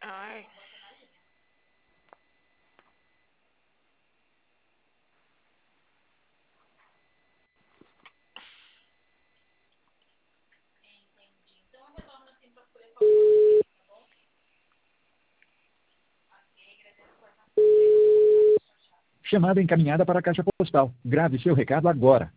Ai. Chamada encaminhada para a caixa postal. Grave seu recado agora.